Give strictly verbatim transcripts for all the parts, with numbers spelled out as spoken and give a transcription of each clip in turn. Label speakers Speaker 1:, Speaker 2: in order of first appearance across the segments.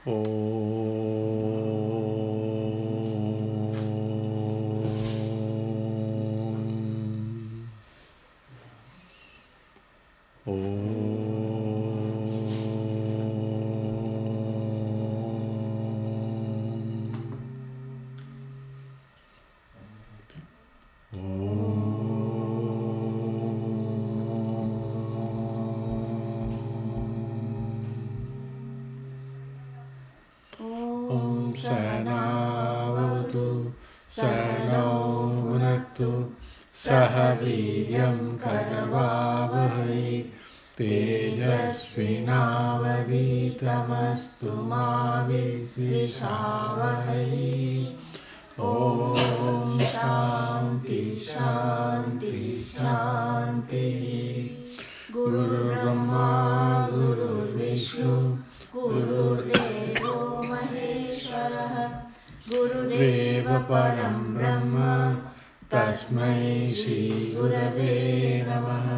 Speaker 1: सहनावतु सहनौ भुनक्तु सह वीर्यं करवावहै तेजस्विनावधीतमस्तु मा विद्विषावहै। ॐ शान्ति शान्ति शान्ति। गुरुर्ब्रह्मा गुरुर्विष्णु गुरुर्देवो महेश्वरः गुरुदेव परं ब्रह्म तस्मै श्री गुरवे नमः।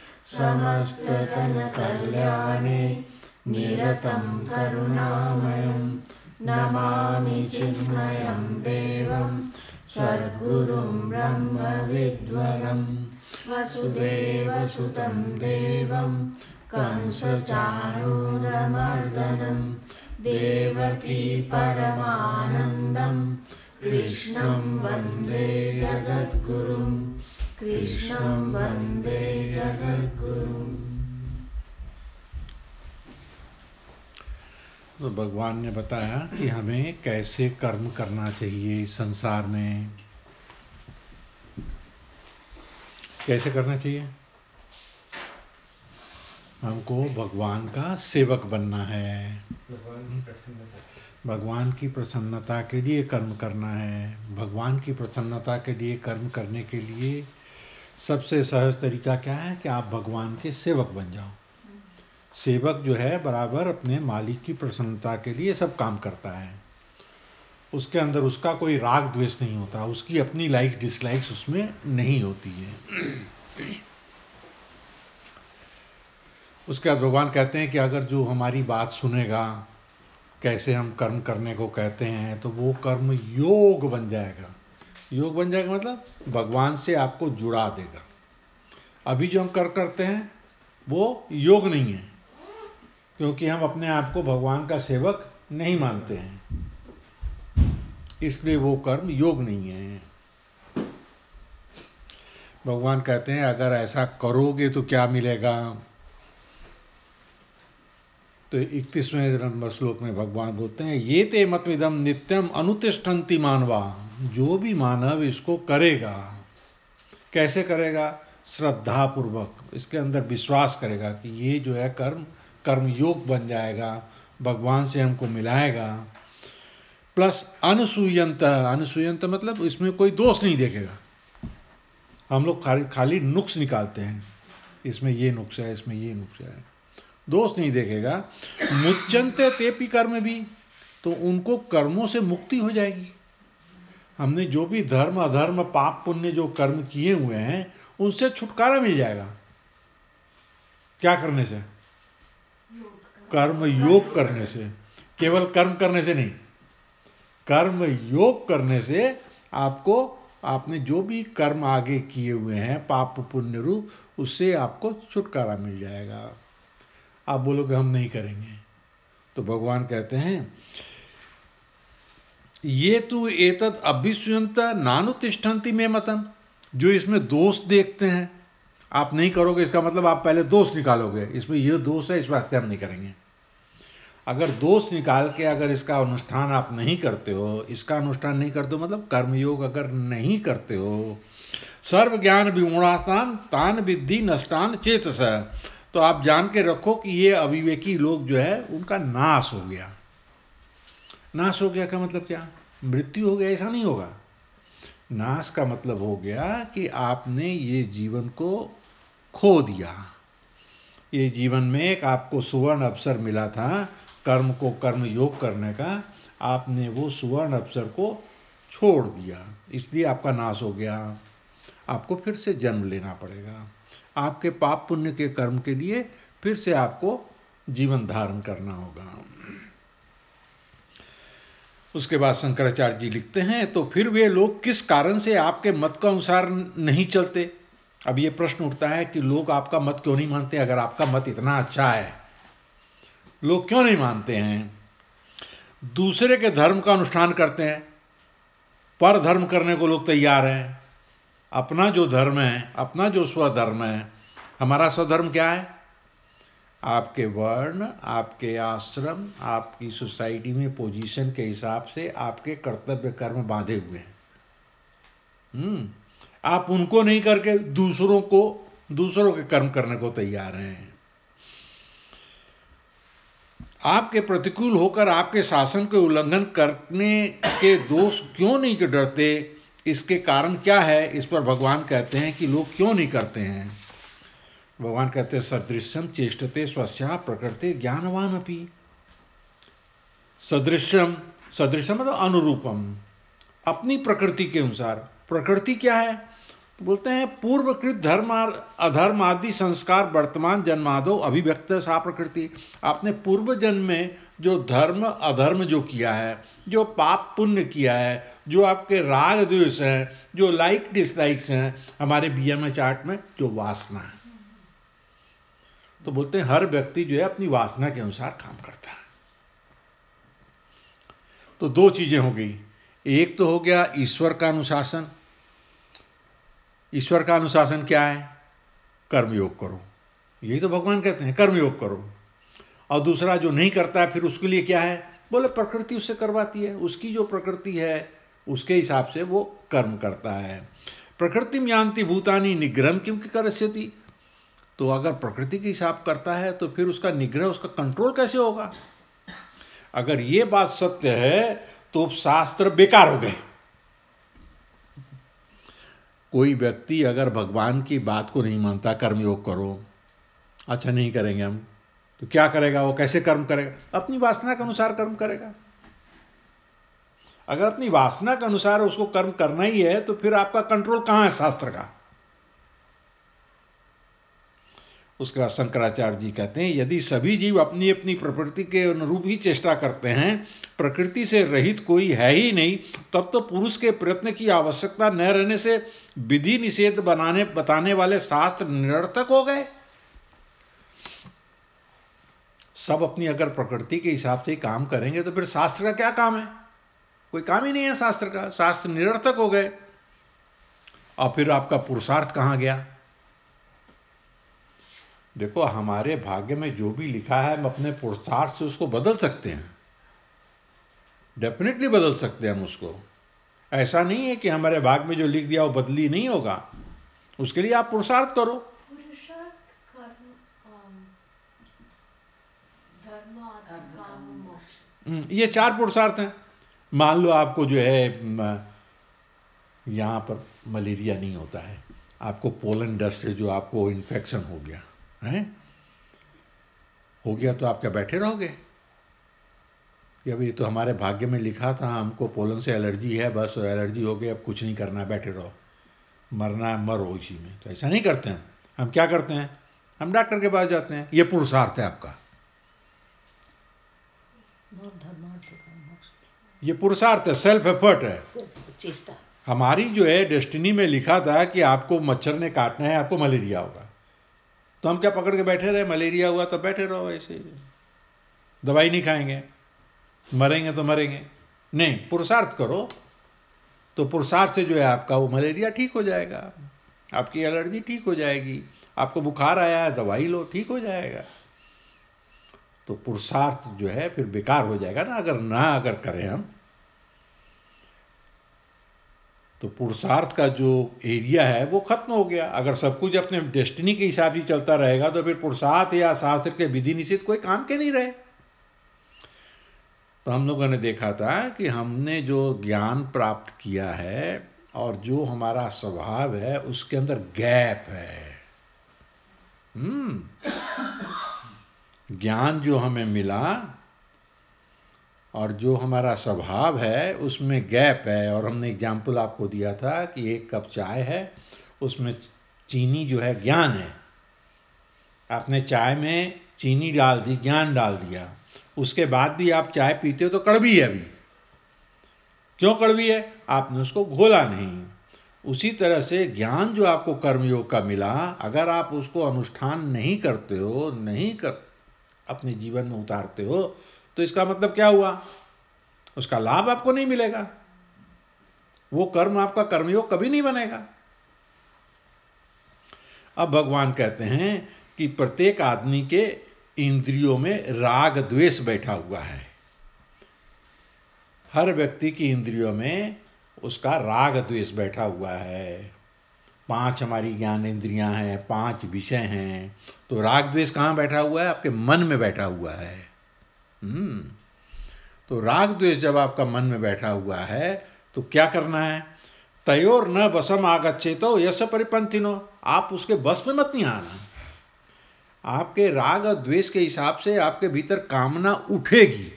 Speaker 1: समस्तजनकल्याणे निरतं करुणामयं नमामि चिन्मयं देवं सद्गुरुं ब्रह्मविद्वरं वसुदेवसुतं देवं कंसचाणूरमर्दनं देवकी परमानन्दं कृष्णं वन्दे जगद्गुरुं कृष्णं वन्दे जगद्गुरुं।
Speaker 2: तो भगवान ने बताया कि हमें कैसे कर्म करना चाहिए इस संसार में। कैसे करना चाहिए? हमको भगवान का सेवक बनना है,
Speaker 3: भगवान की प्रसन्नता
Speaker 2: भगवान की प्रसन्नता के लिए कर्म करना है। भगवान की प्रसन्नता के लिए कर्म करने के लिए सबसे सहज तरीका क्या है कि आप भगवान के सेवक बन जाओ। सेवक जो है बराबर अपने मालिक की प्रसन्नता के लिए सब काम करता है। उसके अंदर उसका कोई राग द्वेष नहीं होता, उसकी अपनी लाइक डिसलाइक्स उसमें नहीं होती है। उसके बाद भगवान कहते हैं कि अगर जो हमारी बात सुनेगा, कैसे हम कर्म करने को कहते हैं, तो वो कर्म योग बन जाएगा। योग बन जाएगा मतलब भगवान से आपको जुड़ा देगा। अभी जो हम कर्म करते हैं वो योग नहीं है, क्योंकि हम अपने आप को भगवान का सेवक नहीं मानते हैं, इसलिए वो कर्म योग नहीं है। भगवान कहते हैं अगर ऐसा करोगे तो क्या मिलेगा। तो इकतीसवें नंबर श्लोक में भगवान बोलते हैं ये ते मतविदम नित्यम अनुतिष्ठन्ति मानवा। जो भी मानव इसको करेगा, कैसे करेगा? श्रद्धा पूर्वक, इसके अंदर विश्वास करेगा कि ये जो है कर्म कर्म योग बन जाएगा, भगवान से हमको मिलाएगा। प्लस अनुसूयंत, अनुसूयंत मतलब इसमें कोई दोष नहीं देखेगा। हम लोग खाली खाली नुक्स निकालते हैं, इसमें ये नुक्स है, इसमें ये नुक्स है, दोष नहीं देखेगा। मुच्यन्ते तेपि कर्म भी, तो उनको कर्मों से मुक्ति हो जाएगी। हमने जो भी धर्म अधर्म पाप पुण्य जो कर्म किए हुए हैं उनसे छुटकारा मिल जाएगा। क्या करने से? कर्म योग करने से। केवल कर्म करने से नहीं, कर्म योग करने से आपको, आपने जो भी कर्म आगे किए हुए हैं पाप पुण्य रूप, उससे आपको छुटकारा मिल जाएगा। आप बोलोगे हम नहीं करेंगे, तो भगवान कहते हैं ये तो एतद अभिष्यंत नानुतिष्ठन्ति में मतम। जो इसमें दोष देखते हैं, आप नहीं करोगे इसका मतलब आप पहले दोष निकालोगे, इसमें ये दोष है इस वास्ते हम नहीं करेंगे। अगर दोष निकाल के अगर इसका अनुष्ठान आप नहीं करते हो, इसका अनुष्ठान नहीं करते हो मतलब कर्मयोग अगर नहीं करते हो, सर्व ज्ञान विमूढ़ास्तान तान विद्धि नष्टान चेतस, तो आप जान के रखो कि ये अविवेकी लोग जो है उनका नाश हो गया। नाश हो गया का मतलब क्या? मृत्यु हो गया ऐसा नहीं होगा। नाश का मतलब हो गया कि आपने ये जीवन को खो दिया। ये जीवन में एक आपको सुवर्ण अवसर मिला था कर्म को कर्म योग करने का, आपने वो सुवर्ण अवसर को छोड़ दिया, इसलिए आपका नाश हो गया। आपको फिर से जन्म लेना पड़ेगा, आपके पाप पुण्य के कर्म के लिए फिर से आपको जीवन धारण करना होगा। उसके बाद शंकराचार्य जी लिखते हैं, तो फिर वे लोग किस कारण से आपके मत के अनुसार नहीं चलते। अब ये प्रश्न उठता है कि लोग आपका मत क्यों नहीं मानते। अगर आपका मत इतना अच्छा है, लोग क्यों नहीं मानते हैं। दूसरे के धर्म का अनुष्ठान करते हैं, पर धर्म करने को लोग तैयार हैं। अपना जो धर्म है, अपना जो स्वधर्म है, हमारा स्वधर्म क्या है? आपके वर्ण, आपके आश्रम, आपकी सोसाइटी में पोजीशन के हिसाब से आपके कर्तव्य कर्म बांधे हुए हैं। हम्म आप उनको नहीं करके दूसरों को, दूसरों के कर्म करने को तैयार हैं। आपके प्रतिकूल होकर आपके शासन के उल्लंघन करने के दोष क्यों नहीं डरते? इसके कारण क्या है? इस पर भगवान कहते हैं कि लोग क्यों नहीं करते हैं। भगवान कहते हैं सदृश्यम चेष्टते स्वस्या प्रकृति ज्ञानवान अपि। सदृश्यम, सदृश्यम मतलब अनुरूपम, अपनी प्रकृति के अनुसार। प्रकृति क्या है? बोलते हैं पूर्वकृत धर्म अधर्म आदि संस्कार वर्तमान जन्मादो अभिव्यक्त सा प्रकृति। आपने पूर्व जन्म में जो धर्म अधर्म जो किया है, जो पाप पुण्य किया है, जो आपके राग द्वेष हैं, जो लाइक डिसलाइक्स हैं, हमारे बीएमए चार्ट में जो वासना है, तो बोलते हैं हर व्यक्ति जो है अपनी वासना के अनुसार काम करता है। तो दो चीजें हो गई, एक तो हो गया ईश्वर का अनुशासन। ईश्वर का अनुशासन क्या है? कर्मयोग करो, यही तो भगवान कहते हैं कर्मयोग करो। और दूसरा जो नहीं करता है फिर उसके लिए क्या है? बोले प्रकृति उससे करवाती है, उसकी जो प्रकृति है उसके हिसाब से वो कर्म करता है। प्रकृतिम यान्ति भूतानि निग्रहम किम करस्यति। तो अगर प्रकृति के हिसाब करता है तो फिर उसका निग्रह, उसका कंट्रोल कैसे होगा? अगर ये बात सत्य है तो शास्त्र बेकार हो गए। कोई व्यक्ति अगर भगवान की बात को नहीं मानता, कर्मयोग करो, अच्छा नहीं करेंगे हम, तो क्या करेगा वो? कैसे कर्म करेगा? अपनी वासना के अनुसार कर्म करेगा। अगर अपनी वासना के अनुसार उसको कर्म करना ही है तो फिर आपका कंट्रोल कहां है शास्त्र का? उसके बाद शंकराचार्य जी कहते हैं यदि सभी जीव अपनी अपनी प्रकृति के अनुरूप ही चेष्टा करते हैं, प्रकृति से रहित कोई है ही नहीं, तब तो पुरुष के प्रयत्न की आवश्यकता न रहने से विधि निषेध बनाने बताने वाले शास्त्र निरर्थक हो गए। सब अपनी अगर प्रकृति के हिसाब से ही काम करेंगे तो फिर शास्त्र का क्या काम है? कोई काम ही नहीं है शास्त्र का, शास्त्र निरर्थक हो गए। और फिर आपका पुरुषार्थ कहां गया? देखो हमारे भाग्य में जो भी लिखा है हम अपने पुरुषार्थ से उसको बदल सकते हैं, डेफिनेटली बदल सकते हैं हम उसको। ऐसा नहीं है कि हमारे भाग्य में जो लिख दिया वो बदली नहीं होगा, उसके लिए आप पुरुषार्थ करो।
Speaker 1: पुरुषार्थ, कर्म, धर्म और काम मोक्ष,
Speaker 2: ये चार पुरुषार्थ हैं। मान लो आपको जो है यहां पर मलेरिया नहीं होता है, आपको पोलन डस्ट से जो आपको इन्फेक्शन हो गया है, हो गया तो आप क्या बैठे रहोगे कि अभी तो हमारे भाग्य में लिखा था हमको पोलन से एलर्जी है, बस एलर्जी हो गई अब कुछ नहीं करना, बैठे रहो, मरना है मरो इसी में। तो ऐसा नहीं करते हैं। हम क्या करते हैं? हम डॉक्टर के पास जाते हैं। ये पुरुषार्थ है आपका, ये पुरुषार्थ है, सेल्फ एफर्ट है,
Speaker 1: चेष्टा।
Speaker 2: हमारी जो है डेस्टिनी में लिखा था कि आपको मच्छर ने काटना है, आपको मलेरिया होगा, तो हम क्या पकड़ के बैठे रहे? मलेरिया हुआ तो बैठे रहो ऐसे, दवाई नहीं खाएंगे, मरेंगे तो मरेंगे नहीं, पुरुषार्थ करो। तो पुरुषार्थ से जो है आपका वो मलेरिया ठीक हो जाएगा, आपकी एलर्जी ठीक हो जाएगी, आपको बुखार आया है दवाई लो ठीक हो जाएगा। तो पुरुषार्थ जो है फिर बेकार हो जाएगा ना, अगर ना अगर करें हम तो पुरुषार्थ का जो एरिया है वो खत्म हो गया। अगर सब कुछ अपने डेस्टिनी के हिसाब से चलता रहेगा तो फिर पुरुषार्थ या शास्त्र के विधि निषेध कोई काम के नहीं रहे। तो हम लोगों ने देखा था कि हमने जो ज्ञान प्राप्त किया है और जो हमारा स्वभाव है उसके अंदर गैप है। हम्म ज्ञान जो हमें मिला और जो हमारा स्वभाव है उसमें गैप है। और हमने एग्जाम्पल आपको दिया था कि एक कप चाय है, उसमें चीनी जो है ज्ञान है, आपने चाय में चीनी डाल दी, ज्ञान डाल दिया, उसके बाद भी आप चाय पीते हो तो कड़वी है अभी, क्यों कड़वी है? आपने उसको घोला नहीं। उसी तरह से ज्ञान जो आपको कर्मयोग का मिला, अगर आप उसको अनुष्ठान नहीं करते हो, नहीं कर अपने जीवन में उतारते हो, तो इसका मतलब क्या हुआ? उसका लाभ आपको नहीं मिलेगा, वो कर्म आपका कर्मयोग कभी नहीं बनेगा। अब भगवान कहते हैं कि प्रत्येक आदमी के इंद्रियों में राग द्वेष बैठा हुआ है। हर व्यक्ति की इंद्रियों में उसका राग द्वेष बैठा हुआ है। पांच हमारी ज्ञान इंद्रियां हैं, पांच विषय हैं, तो राग द्वेष कहां बैठा हुआ है? आपके मन में बैठा हुआ है। हम्म तो राग द्वेष जब आपका मन में बैठा हुआ है तो क्या करना है? तयोर न वशम आगच्छेतो यश परिपंथिनो, आप उसके बस में मत नहीं आना। आपके राग और द्वेष के हिसाब से आपके भीतर कामना उठेगी,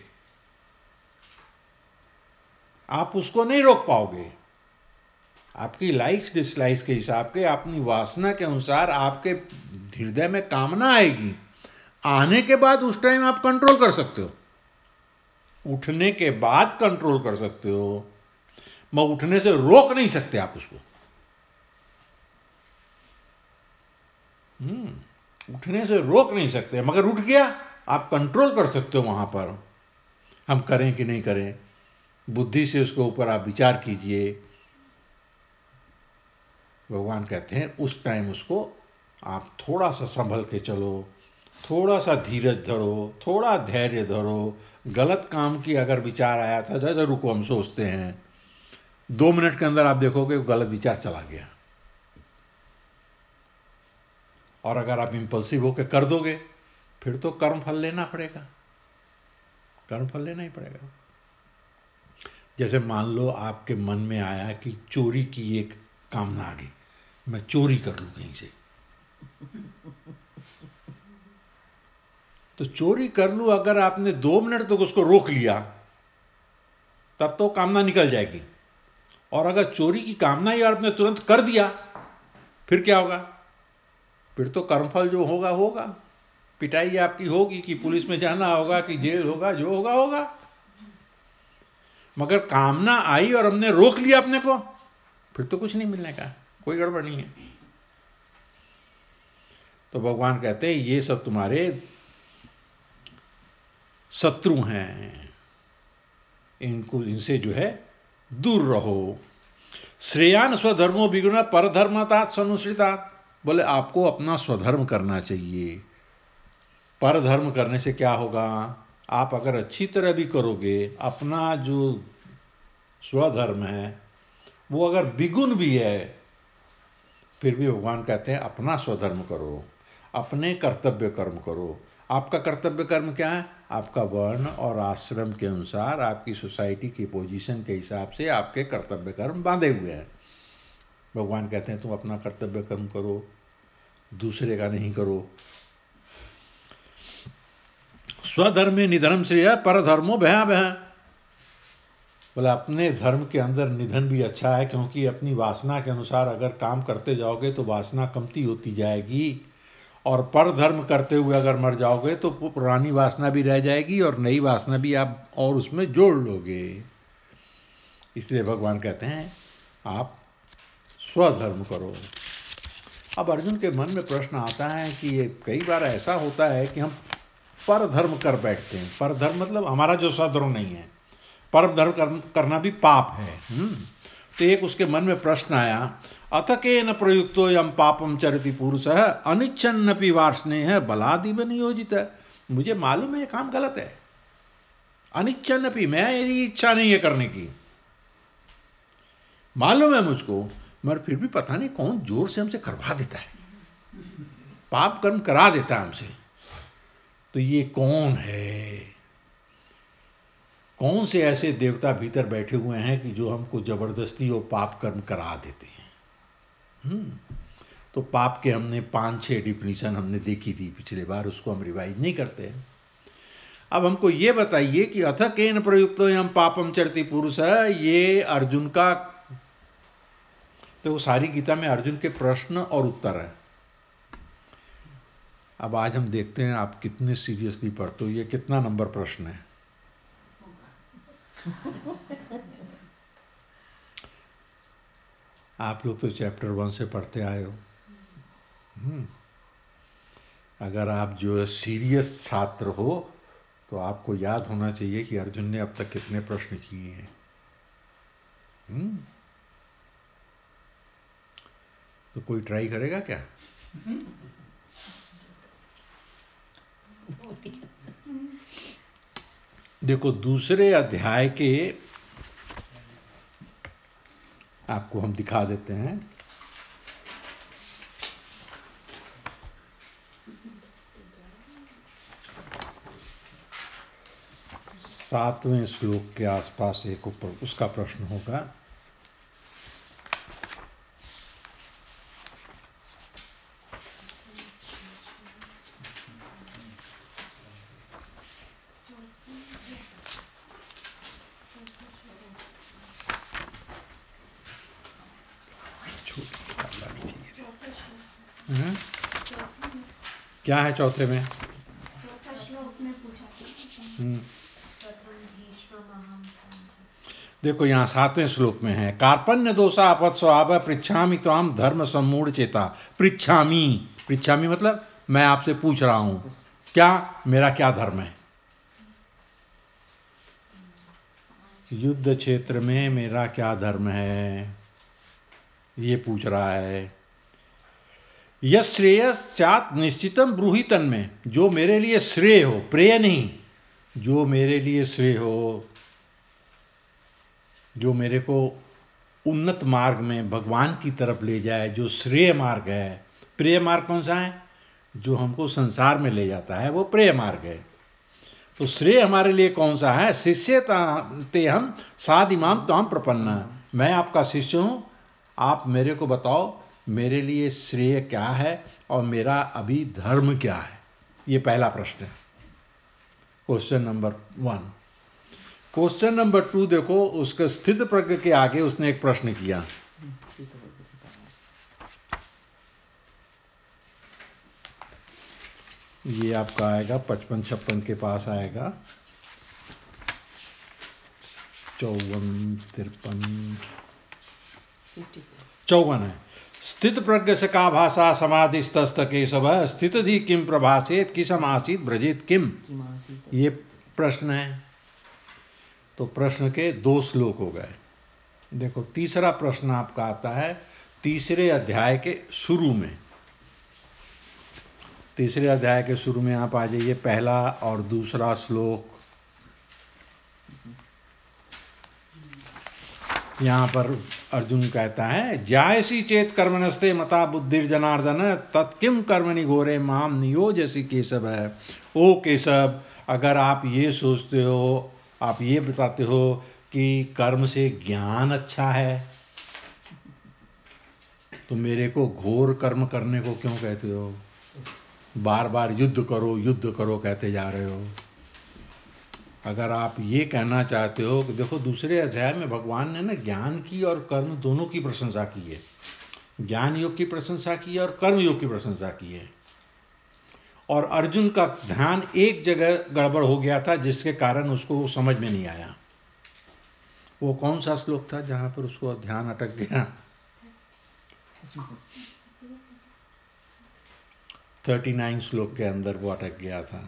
Speaker 2: आप उसको नहीं रोक पाओगे। आपकी लाइक्स डिसलाइक्स के हिसाब के, अपनी वासना के अनुसार आपके हृदय में कामना आएगी। आने के बाद उस टाइम आप कंट्रोल कर सकते हो, उठने के बाद कंट्रोल कर सकते हो, मैं उठने से रोक नहीं सकते आप उसको। हम्म उठने से रोक नहीं सकते, मगर उठ गया आप कंट्रोल कर सकते हो। वहां पर हम करें कि नहीं करें, बुद्धि से उसके ऊपर आप विचार कीजिए। भगवान कहते हैं उस टाइम उसको आप थोड़ा सा संभल के चलो, थोड़ा सा धीरज धरो, थोड़ा धैर्य धरो। गलत काम की अगर विचार आया था, जैसे रुको हम सोचते हैं, दो मिनट के अंदर आप देखोगे वो गलत विचार चला गया। और अगर आप इंपल्सिव होकर कर दोगे, फिर तो कर्म फल लेना पड़ेगा, कर्म फल लेना ही पड़ेगा। जैसे मान लो आपके मन में आया कि चोरी की एक कामना आ गई, मैं चोरी कर लूं कहीं से, तो चोरी कर लूं, अगर आपने दो मिनट तक तो उसको रोक लिया तब तो कामना निकल जाएगी। और अगर चोरी की कामना ही आपने तुरंत कर दिया, फिर क्या होगा? फिर तो कर्मफल जो होगा होगा, पिटाई आपकी होगी कि पुलिस में जाना होगा कि जेल होगा, जो होगा होगा। मगर कामना आई और हमने रोक लिया अपने को, फिर तो कुछ नहीं मिलने का, कोई गड़बड़ नहीं है। तो भगवान कहते हैं ये सब तुम्हारे शत्रु हैं, इनको, इनसे जो है दूर रहो। श्रेयान स्वधर्मो विगुणा परधर्मता सनुसृता, बोले आपको अपना स्वधर्म करना चाहिए। परधर्म करने से क्या होगा? आप अगर अच्छी तरह भी करोगे, अपना जो स्वधर्म है वो अगर विगुण भी है, फिर भी भगवान कहते हैं अपना स्वधर्म करो, अपने कर्तव्य कर्म करो। आपका कर्तव्य कर्म क्या है? आपका वर्ण और आश्रम के अनुसार, आपकी सोसाइटी की पोजीशन के हिसाब से आपके कर्तव्य कर्म बांधे हुए हैं। भगवान कहते हैं तुम अपना कर्तव्य कर्म करो, दूसरे का नहीं करो। स्वधर्मे निधनम श्रेय परधर्मो भयावह, बोला अपने धर्म के अंदर निधन भी अच्छा है, क्योंकि अपनी वासना के अनुसार अगर काम करते जाओगे तो वासना कमती होती जाएगी, और पर धर्म करते हुए अगर मर जाओगे तो पुरानी वासना भी रह जाएगी और नई वासना भी आप और उसमें जोड़ लोगे। इसलिए भगवान कहते हैं आप स्वधर्म करो। अब अर्जुन के मन में प्रश्न आता है कि ये कई बार ऐसा होता है कि हम पर धर्म कर बैठते हैं। पर धर्म मतलब हमारा जो स्वधर्म नहीं है, पर धर्म करना भी पाप है। तो एक उसके मन में प्रश्न आया, अथ केन प्रयुक्तो यम पापम चरति पुरुषः अनिच्छन्नपि वार्ष्णेयः बलादिव नियोजितः। मुझे मालूम है ये काम गलत है, अनिच्छन्नपि, मैं मेरी इच्छा नहीं है करने की, मालूम है मुझको, मगर फिर भी पता नहीं कौन जोर से हमसे करवा देता है, पाप कर्म करा देता है हमसे। तो ये कौन है? कौन से ऐसे देवता भीतर बैठे हुए हैं कि जो हमको जबरदस्ती वो पाप कर्म करा देते हैं? हम्म तो पाप के हमने पांच छह डिफिनीशन हमने देखी थी पिछले बार, उसको हम रिवाइज नहीं करते हैं। अब हमको ये बताइए कि अथ केन प्रयुक्तो यम पापम चरति पुरुष है, ये अर्जुन का, तो वो सारी गीता में अर्जुन के प्रश्न और उत्तर है। अब आज हम देखते हैं आप कितने सीरियसली पढ़ते हो, ये कितना नंबर प्रश्न है? आप लोग तो चैप्टर वन से पढ़ते आए हो। हम्म अगर आप जो सीरियस छात्र हो तो आपको याद होना चाहिए कि अर्जुन ने अब तक कितने प्रश्न किए हैं। हम्म तो कोई ट्राई करेगा क्या? देखो दूसरे अध्याय के आपको हम दिखा देते हैं। सातवें श्लोक के आसपास एक ऊपर उसका प्रश्न होगा। हाँ? क्या है चौथे में?
Speaker 1: चौथा श्लोक में पूछा था।
Speaker 2: देखो यहाँ सातवें श्लोक में है, कार्पण्य दोषा अपत स्वभाव पृच्छामि त्वाम धर्म सम्मूढ़ चेता। पृच्छामि पृच्छामि मतलब मैं आपसे पूछ रहा हूं, क्या मेरा क्या धर्म है? युद्ध क्षेत्र में मेरा क्या धर्म है, ये पूछ रहा है। यस श्रेय स्यात् निश्चितम ब्रूहि तन्मे, जो मेरे लिए श्रेय हो, प्रेय नहीं, जो मेरे लिए श्रेय हो, जो मेरे को उन्नत मार्ग में भगवान की तरफ ले जाए, जो श्रेय मार्ग है। प्रेय मार्ग कौन सा है? जो हमको संसार में ले जाता है, वो प्रेय मार्ग है। तो श्रेय हमारे लिए कौन सा है? शिष्य ते हम साधिमाम त्वाम प्रपन्ना, मैं आपका शिष्य हूं, आप मेरे को बताओ मेरे लिए श्रेय क्या है और मेरा अभी धर्म क्या है। ये पहला प्रश्न है, question number one. Question number two देखो, उसके स्थित प्रज्ञ के आगे उसने एक प्रश्न किया। ये आपका आएगा पचपन छप्पन के पास आएगा, चौवन तिरपन चौवन है। स्थित प्रज्ञ से का भाषा समाधिस्तस्त केशव, स्थित धी किम प्रभासेत किसम आसीत ब्रजेत किम। ये प्रश्न है। तो प्रश्न के दो श्लोक हो गए। देखो तीसरा प्रश्न आपका आता है तीसरे अध्याय के शुरू में। तीसरे अध्याय के शुरू में आप आ जाइए, पहला और दूसरा श्लोक। यहां पर अर्जुन कहता है, जायसी चेत कर्मणस्ते मता बुद्धिर जनार्दन तत्किम कर्मणि घोरे माम नियोजसी केशव है। ओ केशव, अगर आप ये सोचते हो, आप ये बताते हो कि कर्म से ज्ञान अच्छा है, तो मेरे को घोर कर्म करने को क्यों कहते हो? बार बार युद्ध करो युद्ध करो कहते जा रहे हो। अगर आप ये कहना चाहते हो कि देखो दूसरे अध्याय में भगवान ने ना ज्ञान की और कर्म दोनों की प्रशंसा की है। ज्ञान योग की प्रशंसा की है और कर्म योग की प्रशंसा की है। और अर्जुन का ध्यान एक जगह गड़बड़ हो गया था, जिसके कारण उसको वो समझ में नहीं आया। वो कौन सा श्लोक था जहां पर उसको ध्यान अटक गया? उनतालीस श्लोक के अंदर वो अटक गया था।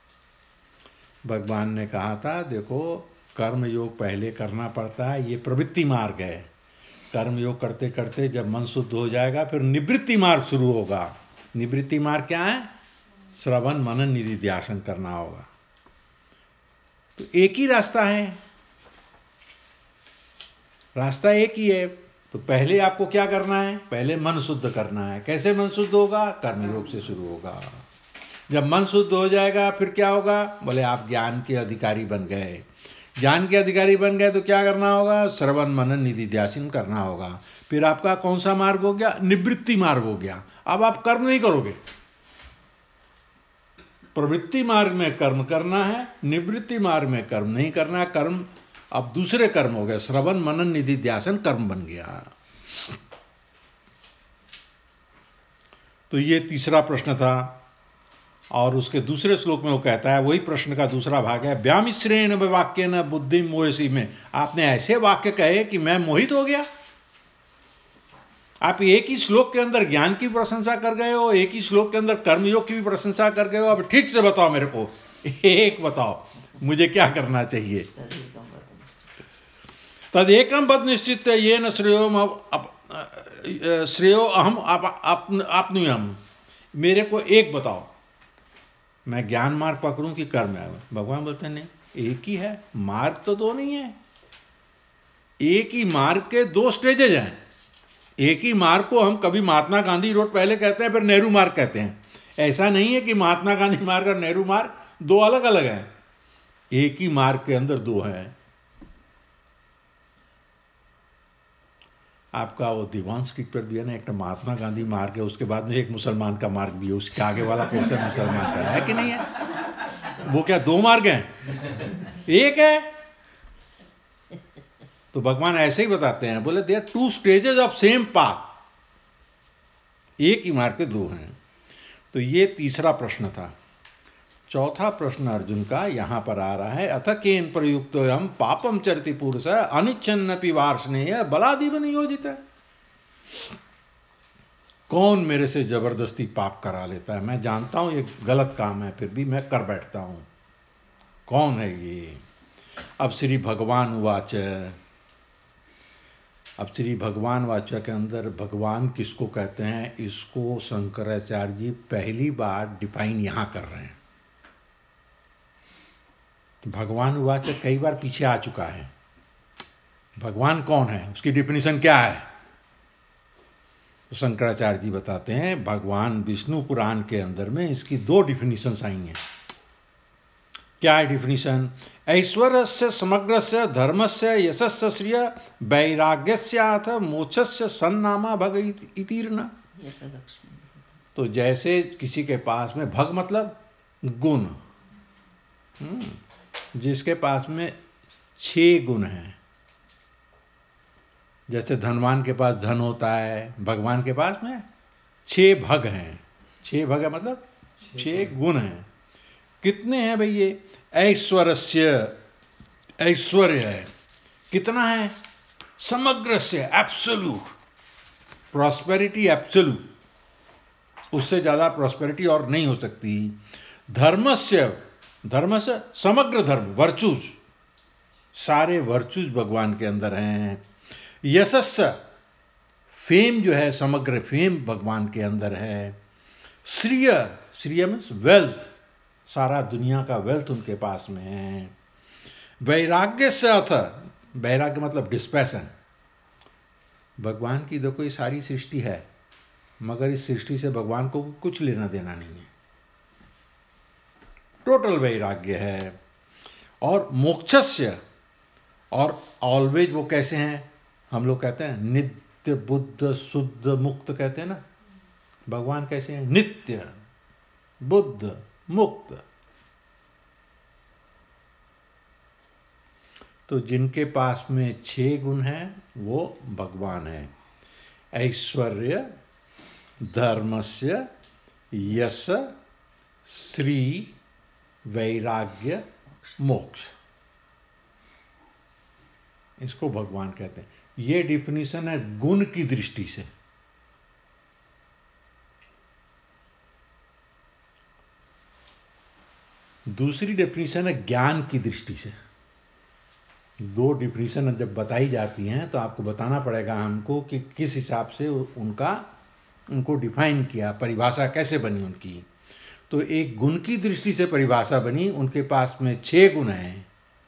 Speaker 2: भगवान ने कहा था देखो कर्म योग पहले करना पड़ता है, ये प्रवृत्ति मार्ग है। कर्म योग करते करते जब मन शुद्ध हो जाएगा फिर निवृत्ति मार्ग शुरू होगा। निवृत्ति मार्ग क्या है? श्रवण मनन निधिध्यासन करना होगा। तो एक ही रास्ता है, रास्ता एक ही है। तो पहले आपको क्या करना है? पहले मन शुद्ध करना है। कैसे मन शुद्ध होगा? कर्म योग से शुरू होगा। जब मन शुद्ध हो जाएगा फिर क्या होगा? बोले आप ज्ञान के अधिकारी बन गए। ज्ञान के अधिकारी बन गए तो क्या करना होगा? श्रवण मनन निधिध्यासन करना होगा। फिर आपका कौन सा मार्ग हो गया? निवृत्ति मार्ग हो गया। अब आप कर्म नहीं करोगे। प्रवृत्ति मार्ग में कर्म करना है, निवृत्ति मार्ग में कर्म नहीं करना है। कर्म अब दूसरे कर्म हो गए, श्रवण मनन निधिध्यासन कर्म बन गया। तो ये तीसरा प्रश्न था। और उसके दूसरे श्लोक में वो कहता है, वही प्रश्न का दूसरा भाग है, व्यामिश्रेण वाक्य न बुद्धि मोहसी में। आपने ऐसे वाक्य कहे कि मैं मोहित हो गया। आप एक ही श्लोक के अंदर ज्ञान की प्रशंसा कर गए हो, एक ही श्लोक के अंदर कर्मयोग की भी प्रशंसा कर गए हो। अब ठीक से बताओ मेरे को, एक बताओ मुझे क्या करना चाहिए। तद एकम बद निश्चित ये न श्रेयो श्रेयो अहम आपनुयम, मेरे को एक बताओ, मैं ज्ञान मार्ग पकड़ूं कि कर्म है। भगवान बोलते हैं नहीं, एक ही है, मार्ग तो दो नहीं है। एक ही मार्ग के दो स्टेजेज हैं। एक ही मार्ग को हम कभी महात्मा गांधी रोड पहले कहते हैं, फिर नेहरू मार्ग कहते हैं। ऐसा नहीं है कि महात्मा गांधी मार्ग और नेहरू मार्ग दो अलग अलग हैं। एक ही मार्ग के अंदर दो हैं। आपका वो दीवान स्ट्रीट पर भी है ना, एक तो महात्मा गांधी मार्ग है, उसके बाद में एक मुसलमान का मार्ग भी है, उसके आगे वाला पोर्शन मुसलमान का है कि नहीं है? वो क्या दो मार्ग हैं? एक है। तो भगवान ऐसे ही बताते हैं, बोले they are two stages of same path, एक ही मार्ग के दो हैं। तो ये तीसरा प्रश्न था। चौथा प्रश्न अर्जुन का यहां पर आ रहा है, अथ केन प्रयुक्त हम पापम चरति पुरुष अनिच्छन्नपि वार्ष्णेय बलादिव नियोजित। कौन मेरे से जबरदस्ती पाप करा लेता है? मैं जानता हूं ये गलत काम है, फिर भी मैं कर बैठता हूं। कौन है ये? अब श्री भगवान उवाच, अब श्री भगवान वाचा के अंदर भगवान किसको कहते हैं, इसको शंकराचार्य जी पहली बार डिफाइन यहां कर रहे हैं। भगवान उवाच कई बार पीछे आ चुका है। भगवान कौन है, उसकी डिफिनीशन क्या है? तो शंकराचार्य जी बताते हैं, भगवान विष्णु पुराण के अंदर में इसकी दो डिफिनीशंस आई हैं। क्या है डिफिनीशन? ऐश्वर्यस्य समग्रस्य धर्मस्य यशस्य श्रिय वैराग्यस्याथ मोक्षस्य सन्नामा भग इतीर्ण। तो जैसे किसी के पास में भग मतलब गुण, जिसके पास में छह गुण हैं, जैसे धनवान के पास धन होता है, भगवान के पास में छह भग हैं। छह भग है मतलब छह गुण हैं। कितने हैं भाई ये? ऐश्वर्यस्य, ऐश्वर्य है, कितना है? समग्रस्य, एब्सोल्यूट प्रॉस्पेरिटी, एब्सोल्यूट, उससे ज्यादा प्रॉस्पेरिटी और नहीं हो सकती। धर्मस्य, धर्म से समग्र धर्म, वर्चूज, सारे वर्चूज भगवान के अंदर हैं। यशस्य, फेम जो है, समग्र फेम भगवान के अंदर है। श्रिय, श्रिय मीन्स वेल्थ, सारा दुनिया का वेल्थ उनके पास में है। वैराग्य से अथ, वैराग्य मतलब डिस्पैशन। भगवान की देखो ये सारी सृष्टि है, मगर इस सृष्टि से भगवान को कुछ लेना देना नहीं है, टोटल वैराग्य है। और मोक्षस्य, और ऑलवेज वो कैसे हैं? हम लोग कहते हैं नित्य बुद्ध शुद्ध मुक्त कहते हैं ना, भगवान कैसे हैं? नित्य बुद्ध मुक्त। तो जिनके पास में छह गुण हैं वो भगवान है। ऐश्वर्य, धर्मस्य, यश, श्री, वैराग्य, मोक्ष, इसको भगवान कहते हैं। ये डिफिनीशन है गुण की दृष्टि से। दूसरी डेफिनेशन है ज्ञान की दृष्टि से। दो डिफिनेशन जब बताई जाती हैं तो आपको बताना पड़ेगा हमको कि किस हिसाब से उनका उनको डिफाइन किया, परिभाषा कैसे बनी उनकी। तो एक गुण की दृष्टि से परिभाषा बनी, उनके पास में छह गुण हैं।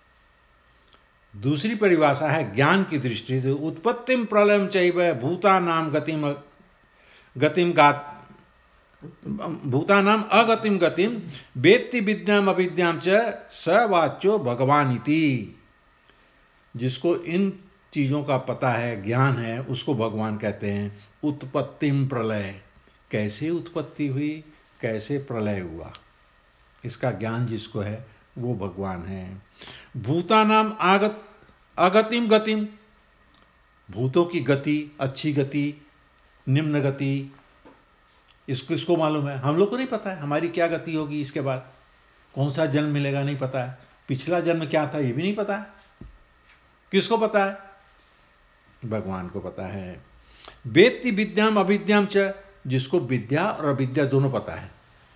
Speaker 2: दूसरी परिभाषा है ज्ञान की दृष्टि से, उत्पत्तिम प्रलयम चैव भूतानाम गतिम गतिम गात भूतानाम अगतिम गतिम वेत्ति विद्याम अविद्याम च स वाच्यो भगवान इति। जिसको इन चीजों का पता है, ज्ञान है, उसको भगवान कहते हैं। उत्पत्तिम प्रलय, कैसे उत्पत्ति हुई, कैसे प्रलय हुआ, इसका ज्ञान जिसको है वो भगवान है। भूतानाम आगत अगतिम गतिम, भूतों की गति, अच्छी गति, निम्न गति, इसको इसको मालूम है। हम लोग को नहीं पता है हमारी क्या गति होगी, इसके बाद कौन सा जन्म मिलेगा नहीं पता है, पिछला जन्म क्या था ये भी नहीं पता है। किसको पता है? भगवान को पता है। वेत्ति विद्याम अविद्याम च, जिसको विद्या और अविद्या दोनों पता है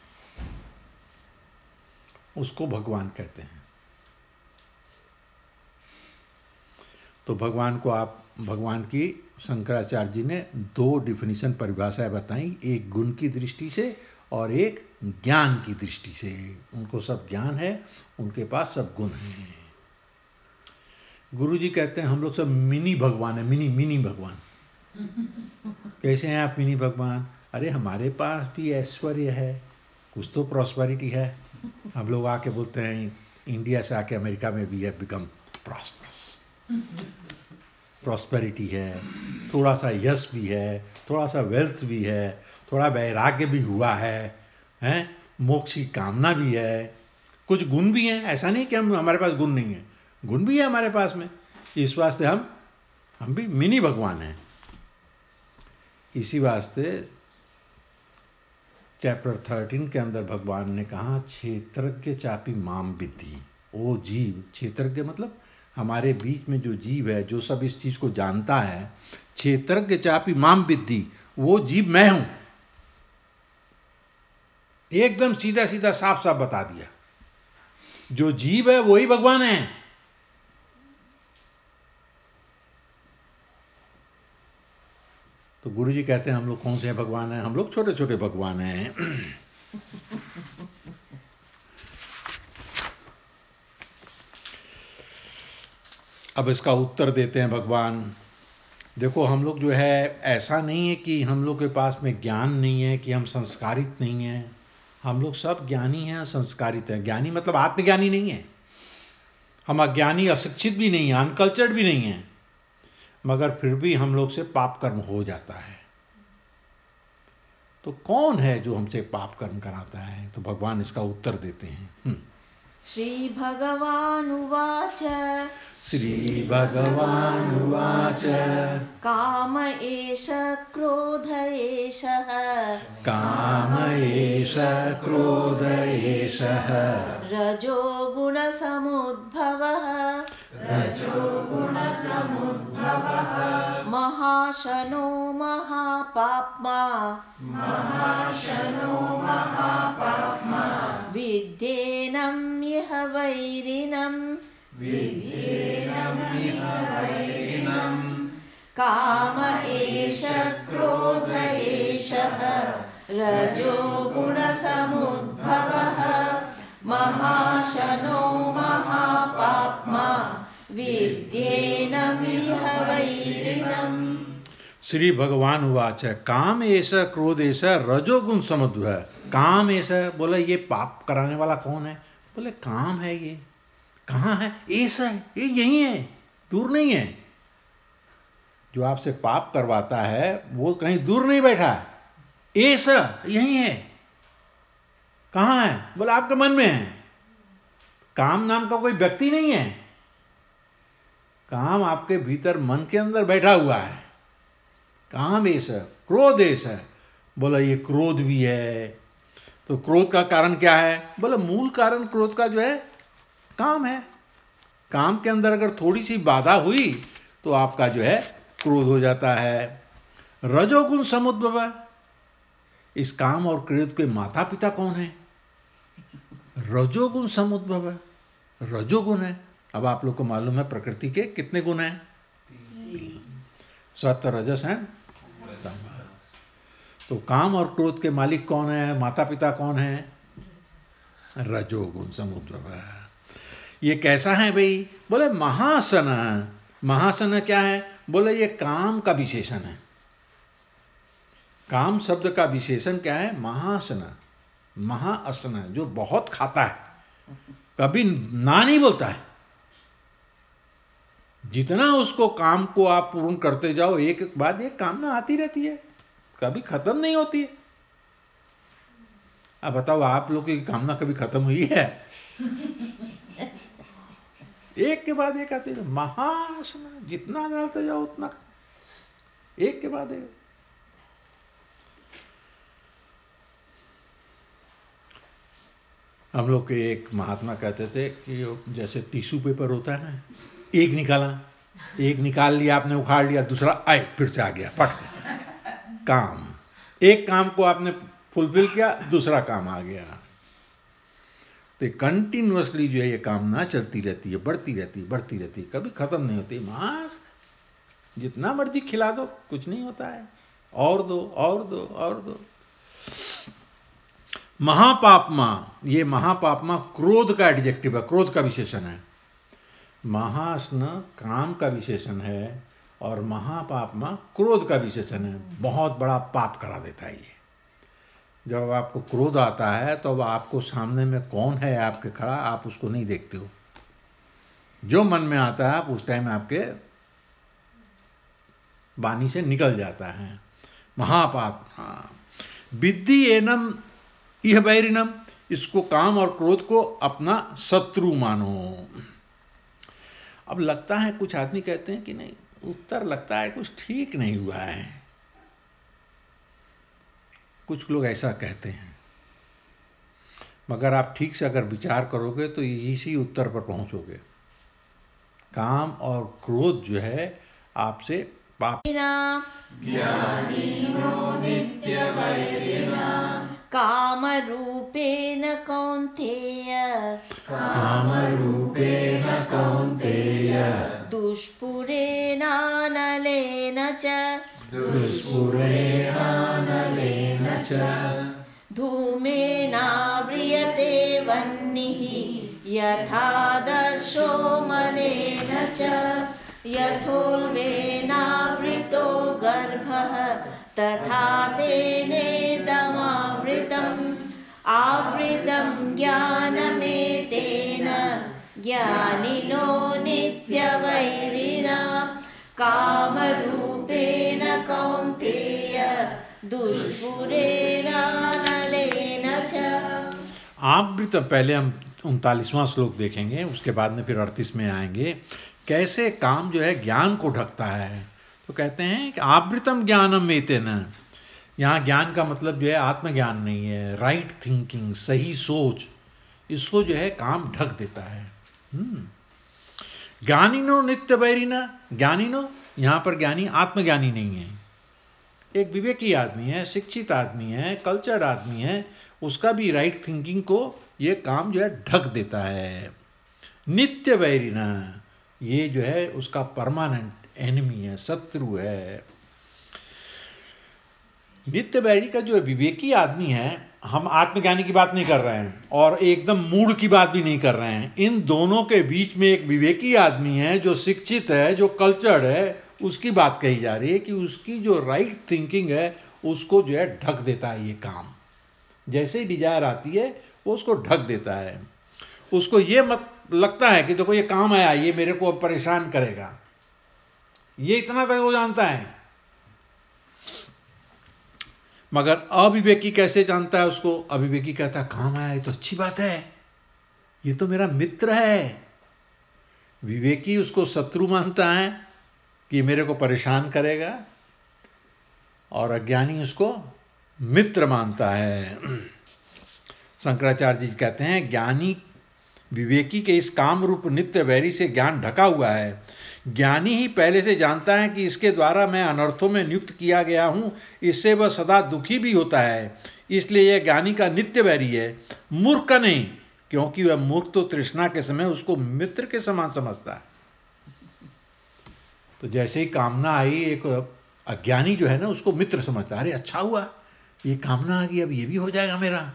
Speaker 2: उसको भगवान कहते हैं। तो भगवान को आप, भगवान की शंकराचार्य जी ने दो डिफिनीशन परिभाषाएं बताई, एक गुण की दृष्टि से और एक ज्ञान की दृष्टि से। उनको सब ज्ञान है, उनके पास सब गुण हैं। गुरु जी कहते हैं हम लोग सब मिनी भगवान है, मिनी मिनी भगवान। कैसे हैं आप मिनी भगवान? अरे हमारे पास भी ऐश्वर्य है, कुछ तो प्रॉस्पेरिटी है। हम लोग आके बोलते हैं इंडिया से आके अमेरिका में भी है बिकम प्रॉस्परस, प्रॉस्पेरिटी है, थोड़ा सा यश भी है, थोड़ा सा वेल्थ भी है, थोड़ा वैराग्य भी हुआ है, हैं, मोक्ष की कामना भी है, कुछ गुण भी हैं। ऐसा नहीं कि हम हमारे पास गुण नहीं है, गुण भी है हमारे पास में। इस वास्ते हम हम भी मिनी भगवान हैं। इसी वास्ते चैप्टर थर्टीन के अंदर भगवान ने कहा क्षेत्रज्ञ चापी माम विद्धि। ओ जीव, क्षेत्रज्ञ मतलब हमारे बीच में जो जीव है, जो सब इस चीज को जानता है, क्षेत्रज्ञ चापी माम विद्धि, वो जीव मैं हूं। एकदम सीधा सीधा साफ साफ बता दिया। जो जीव है वही भगवान है। तो गुरु जी कहते हैं हम लोग कौन से भगवान हैं? हम लोग छोटे छोटे भगवान हैं। अब इसका उत्तर देते हैं भगवान। देखो हम लोग जो है, ऐसा नहीं है कि हम लोग के पास में ज्ञान नहीं है, कि हम संस्कारित नहीं हैं। हम लोग सब ज्ञानी हैं, संस्कारित हैं। ज्ञानी मतलब आत्मज्ञानी नहीं है, हम अज्ञानी अशिक्षित भी नहीं है, अनकल्चर्ड भी नहीं है, मगर फिर भी हम लोग से पाप कर्म हो जाता है। तो कौन है जो हमसे पाप कर्म कराता है? तो भगवान इसका उत्तर देते हैं।
Speaker 1: श्री भगवानुवाच
Speaker 2: श्री भगवानुवाच
Speaker 1: काम एष क्रोध एषः
Speaker 2: काम एष क्रोध एषः
Speaker 1: रजो गुणसमुद्भवः
Speaker 3: रजो गुणसमुद्भवः
Speaker 1: महाशनो महापाप्मा
Speaker 3: महाशनो महापाप्मा
Speaker 1: विद्येनं यः वैरिणम्
Speaker 3: विद्येनं इह वैरिणम्
Speaker 1: काम एष क्रोध एषः रजो गुणसमुद्भवः महाशनो महापाप्मा विद्येनं इह वैरिणम्।
Speaker 2: श्री भगवान उवाच काम ऐसा क्रोध ऐसा रजोगुण समुद्भव। काम ऐसा बोला, ये पाप कराने वाला कौन है? बोले काम है। ये कहाँ है? ऐसा है, ये यही है, दूर नहीं है। जो आपसे पाप करवाता है वो कहीं दूर नहीं बैठा है, ऐसा यही है। कहाँ है? बोले आपके मन में है। काम नाम का कोई व्यक्ति नहीं है, काम आपके भीतर मन के अंदर बैठा हुआ है। काम ऐसा, क्रोध ऐसा। बोला ये क्रोध भी है। तो क्रोध का कारण क्या है? बोला मूल कारण क्रोध का जो है काम है। काम के अंदर अगर थोड़ी सी बाधा हुई तो आपका जो है क्रोध हो जाता है। रजोगुण समुद्भव। इस काम और क्रोध के माता पिता कौन है? रजोगुण समुद्भव, रजोगुण है। अब आप लोग को मालूम है प्रकृति के कितने गुण हैं? सत्व रजस है। तो काम और क्रोध के मालिक कौन है? माता पिता कौन है? रजोगुण समुद्भव। ये कैसा है भाई? बोले महासन। महासन क्या है? बोले ये काम का विशेषण है। काम शब्द का विशेषण क्या है? महासन, महाअसन, जो बहुत खाता है, कभी ना नहीं बोलता है। जितना उसको काम को आप पूर्ण करते जाओ, एक एक बाद एक कामना आती रहती है, कभी खत्म नहीं होती है। अब बताओ आप लोग की कामना कभी खत्म हुई है? एक के बाद एक आते जाओ, महासन, जितना डालते जाओ उतना, एक के बाद एक। हम लोग के एक महात्मा कहते थे कि जैसे टिश्यू पेपर होता है ना, एक निकाला, एक निकाल लिया आपने, उखाड़ लिया, दूसरा आए फिर से आ गया, फट से। काम, एक काम को आपने फुलफिल किया, दूसरा काम आ गया। तो कंटिन्यूअसली जो है ये कामना चलती रहती है, बढ़ती रहती है, बढ़ती रहती है, कभी खत्म नहीं होती। मां जितना मर्जी खिला दो कुछ नहीं होता है, और दो और दो और दो। महापापमा, ये महापापमा क्रोध का एडजेक्टिव है, क्रोध का विशेषण है। महास्न काम का विशेषण है और महापापमा क्रोध का विशेषण है। बहुत बड़ा पाप करा देता है ये। जब आपको क्रोध आता है तो अब आपको सामने में कौन है आपके खड़ा, आप उसको नहीं देखते हो। जो मन में आता है आप उस टाइम आपके वाणी से निकल जाता है। महापाप विद्धि एनम इह बैरिनम, इसको काम और क्रोध को अपना शत्रु मानो। अब लगता है कुछ आदमी कहते हैं कि नहीं, उत्तर लगता है कुछ ठीक नहीं हुआ है। कुछ लोग ऐसा कहते हैं, मगर आप ठीक से अगर विचार करोगे तो इसी उत्तर पर पहुंचोगे। काम और क्रोध जो है आपसे पाप।
Speaker 1: ज्ञानिनो नित्यवैरिणा काम रूपेण कौन्तेय,
Speaker 3: काम रूपेण कौन्तेय
Speaker 1: दुष्पुरेणानलेन च,
Speaker 3: दुष्पुरेणानलेन च
Speaker 1: धूमेनाव्रियते वह्निः यथादर्शो मलेन च, यथोल्बेनावृतो गर्भः तथा तेनेदमावृतम्, आवृतं ज्ञानमेतेन ज्ञानिनो नित्यवैरिणा कामरूपेण कौन्तेय दुष्पुरेणानलेन च।
Speaker 2: आवृत, पहले हम उनतालीसवां श्लोक देखेंगे, उसके बाद में फिर अड़तीस में आएंगे। कैसे काम जो है ज्ञान को ढकता है। तो कहते हैं कि आवृतम ज्ञानम एतेन, यहां ज्ञान का मतलब जो है आत्मज्ञान नहीं है, राइट थिंकिंग, सही सोच, इसको जो है काम ढक देता है। ज्ञानिनो नित्य बैरिना, ज्ञानिनो यहां पर ज्ञानी आत्मज्ञानी नहीं है, एक विवेकी आदमी है, शिक्षित आदमी है, कल्चर्ड आदमी है, उसका भी राइट थिंकिंग को ये काम जो है ढक देता है। नित्य बैरिना, ये जो है उसका परमानेंट एनिमी है, शत्रु है। नित्य बैरी का जो विवेकी आदमी है, हम आत्मज्ञानी की बात नहीं कर रहे हैं और एकदम मूड की बात भी नहीं कर रहे हैं। इन दोनों के बीच में एक विवेकी आदमी है जो शिक्षित है, जो कल्चर्ड है, उसकी बात कही जा रही है कि उसकी जो राइट थिंकिंग है उसको जो है ढक देता है ये काम। जैसे ही डिजायर आती है वो उसको ढक देता है। उसको ये मत लगता है कि देखो ये काम आया, ये मेरे को परेशान करेगा, ये इतना तक वो जानता है। मगर अविवेकी कैसे जानता है उसको? अविवेकी कहता है काम आया ये तो अच्छी बात है, ये तो मेरा मित्र है। विवेकी उसको शत्रु मानता है कि मेरे को परेशान करेगा, और अज्ञानी उसको मित्र मानता है। शंकराचार्य जी कहते हैं ज्ञानी विवेकी के इस काम रूप नित्य वैरी से ज्ञान ढका हुआ है। ज्ञानी ही पहले से जानता है कि इसके द्वारा मैं अनर्थों में नियुक्त किया गया हूं, इससे वह सदा दुखी भी होता है, इसलिए यह ज्ञानी का नित्य वैरी है, मूर्ख का नहीं, क्योंकि वह मूर्ख तो तृष्णा के समय उसको मित्र के समान समझता है। तो जैसे ही कामना आई, एक अज्ञानी जो है ना उसको मित्र समझता है, अरे अच्छा हुआ ये कामना आ गई, अब ये भी हो जाएगा मेरा।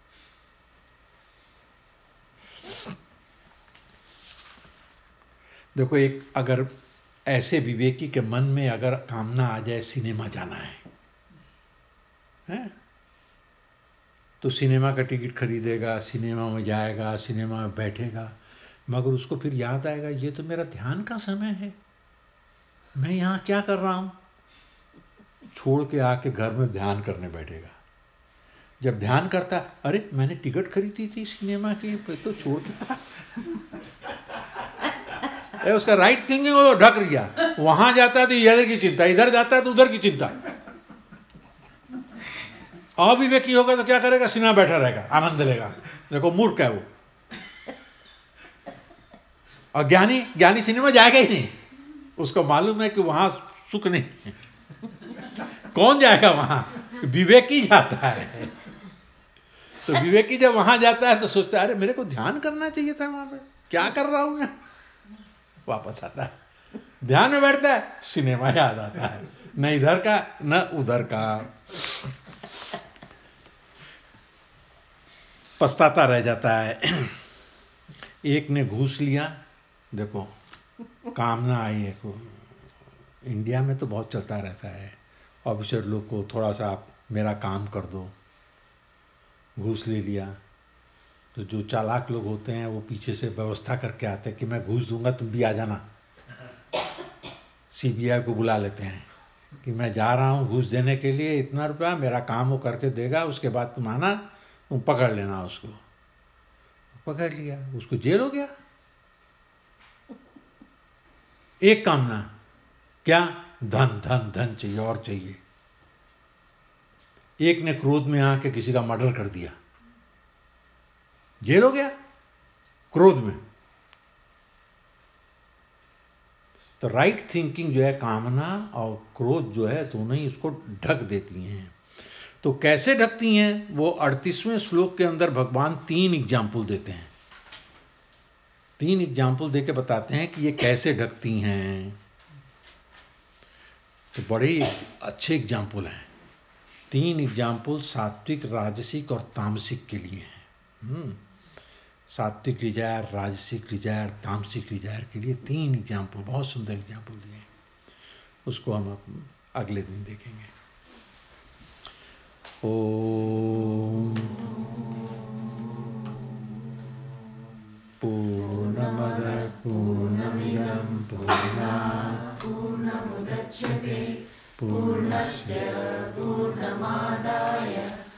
Speaker 2: देखो, एक अगर ऐसे विवेकी के मन में अगर कामना आ जाए सिनेमा जाना है, है? तो सिनेमा का टिकट खरीदेगा, सिनेमा में जाएगा, सिनेमा में बैठेगा, मगर उसको फिर याद आएगा ये तो मेरा ध्यान का समय है, मैं यहां क्या कर रहा हूं, छोड़ के आके घर में ध्यान करने बैठेगा। जब ध्यान करता, अरे मैंने टिकट खरीदी थी सिनेमा की, तो छोड़ के उसका राइट थिंकिंग वो ढक दिया। वहां जाता है तो इधर की चिंता, इधर जाता है तो उधर की चिंता। अविवेकी होगा तो क्या करेगा? सिनेमा बैठा रहेगा, आनंद लेगा। देखो मूर्ख है वो। और ज्ञानी ज्ञानी सिनेमा जाएगा ही नहीं, उसको मालूम है कि वहां सुख नहीं है। कौन जाएगा वहां? विवेकी जाता है। तो विवेकी जब वहां जाता है तो सोचता है अरे मेरे को ध्यान करना चाहिए था वहां पे, क्या कर रहा हूं मैं? वापस आता है, ध्यान में बैठता है, सिनेमा याद आता है, न इधर का न उधर का, पछताता रह जाता है। एक ने घूस लिया, देखो कामना आई है को, इंडिया में तो बहुत चलता रहता है, ऑफिसर लोग को थोड़ा सा आप मेरा काम कर दो, घूस ले लिया, तो जो चालाक लोग होते हैं वो पीछे से व्यवस्था करके आते हैं कि मैं घूस दूंगा तुम भी आ जाना, सीबीआई को बुला लेते हैं कि मैं जा रहा हूं घूस देने के लिए, इतना रुपया, मेरा काम वो करके देगा, उसके बाद तुम आना, तुम पकड़ लेना उसको। पकड़ लिया, उसको जेल हो गया। एक कामना, क्या? धन धन धन चाहिए और चाहिए। एक ने क्रोध में आके किसी का मर्डर कर दिया, जेल हो गया क्रोध में। तो राइट थिंकिंग जो है, कामना और क्रोध जो है, दोनों ही उसको ढक देती हैं। तो कैसे ढकती हैं? वो अड़तीसवें श्लोक के अंदर भगवान तीन एग्जाम्पल देते हैं, तीन एग्जाम्पल देके बताते हैं कि ये कैसे ढकती हैं। तो बड़े अच्छे एग्जाम्पल हैं, तीन एग्जाम्पल सात्विक, राजसिक और तामसिक के लिए हैं। सात्विक डिजायर, राजसिक डिजायर, तामसिक डिजायर के लिए तीन एग्जाम्पल, बहुत सुंदर एग्जाम्पल दिए हैं। उसको हम अगले दिन देखेंगे। ओम पूर्णमदः पूर्णमिदं पूर्णात्
Speaker 1: पूर्णमुदच्यते पूर्णस्य पूर्णमादाय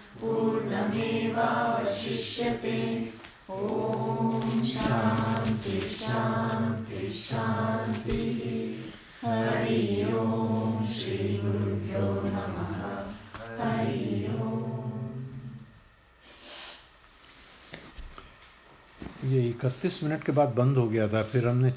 Speaker 1: पूर्णमेवावशिष्यते। ओम शांति शांति शांति। हरि ओम श्री गुरुभ्यो नमः। हरि ओम।
Speaker 2: ये इकतीस मिनट के बाद बंद हो गया था, फिर हमने